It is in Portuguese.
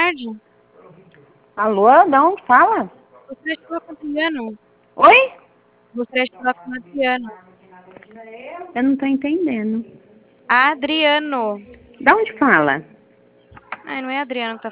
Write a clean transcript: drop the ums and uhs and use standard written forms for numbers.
tarde. Alô, de onde fala? Gostaria de falar com o Adriano. Oi? Gostaria de falar com o Adriano. Eu não tô entendendo. Adriano. De onde fala? Ai, não é Adriano que tá